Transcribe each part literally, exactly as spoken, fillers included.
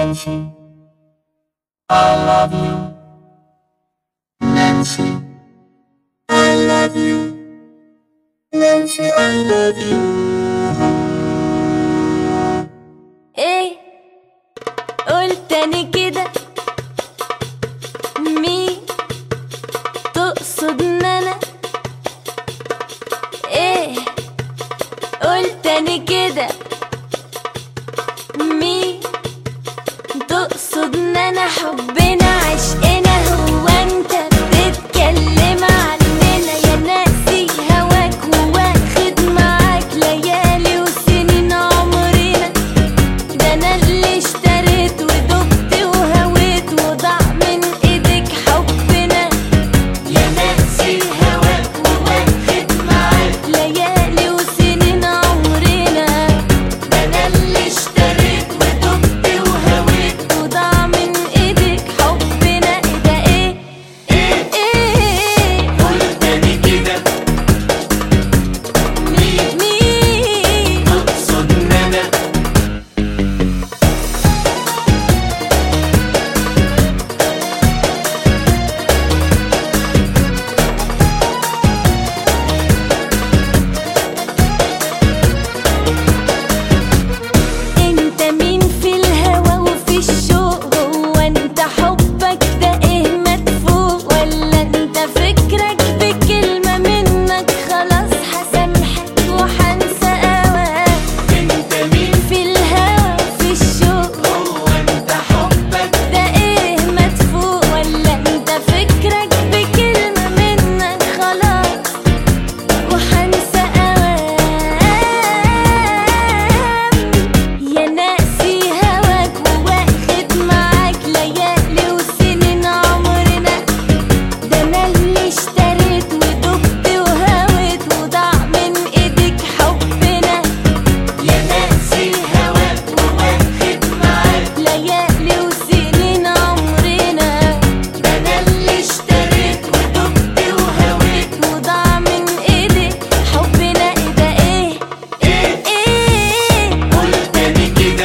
Nancy, I love you. Nancy, I love you. Nancy, I love you. ايه قول تاني كده، مين تقصد ان انا؟ ايه قول تاني كده، مين تقصد ان انا؟ حبنا عشقنا هو انت بتتكلم عننا؟ يا ناسي هواك وواخد معاك ليالي وسنين عمرنا. ده انا اللي اشتريت ودبت وهويت وضاع من ايدك حبنا. يا ناسي هواك وواخد معاك ليالي وسنين عمرنا. ده انا اللي اشتريت ودبت وهويت وضاع من ايدك حبنا. ايه ده ايه ايه ايه قول تاني كده، مين مين تقصد ان انا؟ انت مين في الهوى وفي الشوق؟ هو انت حبك ده ايه مدفوق؟ ولا انت فكرك بكلمة منك خلاص هسامحك وحنسى هواك؟ انت مين في الهوى وفي الشوق هو انت حبك ده ايه مدفوق؟ ولا انت فكرك بكلمة منك خلاص وحنسى هواك؟ يا ناسي هواك وواخد معاك ليالي وسنين عمرنا. ده انا اللي اشتريت ودبت وهويت وضاع من ايدك حبنا. يا ناسي هواك وواخد معاك ليالي وسنين عمرنا. ده انا اللي اشتريت ودبت وهويت وضاع من ايدك حبنا. ايه ده ايه ايه ايه قول تاني كده،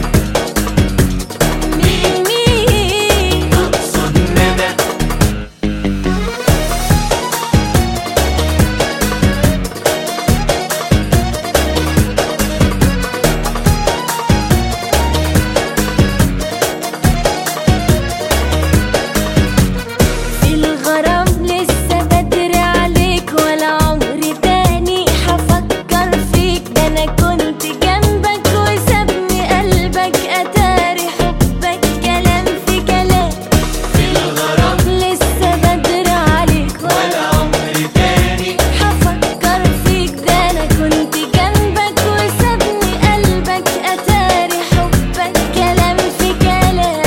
مين مين تقصد ان انا؟ في الغرام لسه بدري عليك، ولا عمري تاني هفكر فيك. ده انا كنت جنبك وسابني قلبك اتاري حبك كلام في كلام. في الغرام لسه بدري عليك ولا ولا عمري تاني هفكر فيك. ده انا كنت جنبك وسابني قلبك اتاري حبك كلام في كلام.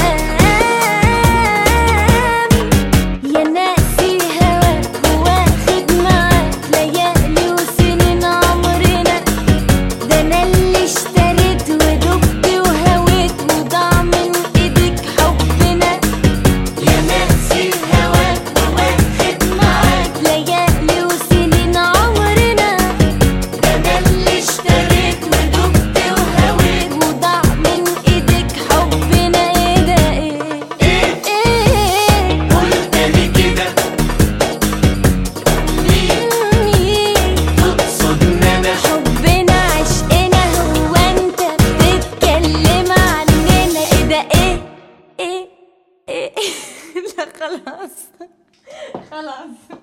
يا ناسي هواك وواخد معاك ليالي وسنين عمرنا. ده انا اللي اشتريت ودبت وهويت وضاع من ايدك حبنا. يا ناسي هواك وواخد معاك ليالي وسنين عمرنا. ده انا اللي اشتريت ودبت وهويت وضاع من ايدك حبنا. ايه ده ايه ايه ايه قول تاني كده، مين مين تقصد ان انا؟ حبنا عشقنا هو انت بتتكلم عننا؟ ايه ده ايه ايه ايه لا خلاص خلاص.